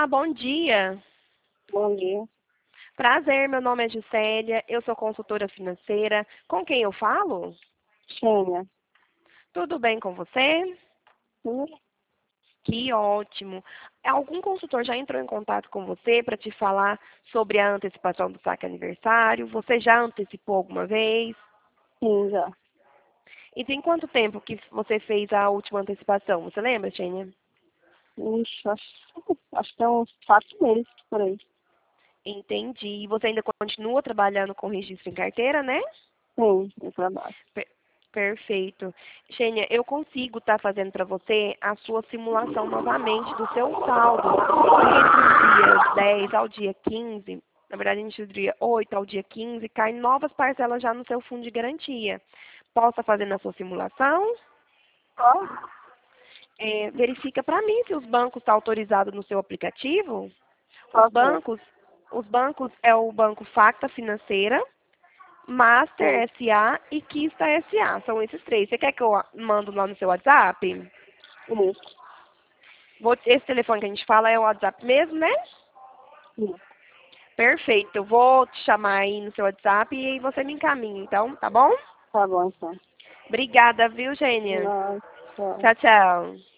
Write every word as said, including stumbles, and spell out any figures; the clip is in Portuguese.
Olá, bom dia. Bom dia. Prazer, meu nome é Gisélia, eu sou consultora financeira. Com quem eu falo? Xênia. Tudo bem com você? Sim, Que ótimo. Algum consultor já entrou em contato com você para te falar sobre a antecipação do saque aniversário? Você já antecipou alguma vez? sim, já. E tem quanto tempo que você fez a última antecipação? Você lembra, Xênia? Ixi, acho, acho que é uns quatro meses por aí. Entendi. E você ainda continua trabalhando com registro em carteira, né? Sim, eu trabalho. Per- Perfeito. Xênia, eu consigo estar fazendo para você a sua simulação novamente do seu saldo. E entre o dia dez ao dia quinze, na verdade, entre o dia oito ao dia quinze, caem novas parcelas já no seu fundo de garantia. Posso estar fazendo a sua simulação? Ó, É, verifica para mim se os bancos estão autorizados no seu aplicativo. Os pode ser. bancos, os bancos é o Banco Facta Financeira, Master Sim, S A e Kista S A. São esses três. Você quer que eu mando lá no seu WhatsApp? isso. Vou- esse telefone que a gente fala é o WhatsApp mesmo, né? Sim. Perfeito. Eu vou te chamar aí no seu WhatsApp e aí você me encaminha, então, tá bom? Tá bom, então. Obrigada, viu, Gênia? Não, tchau. Tchau, tchau.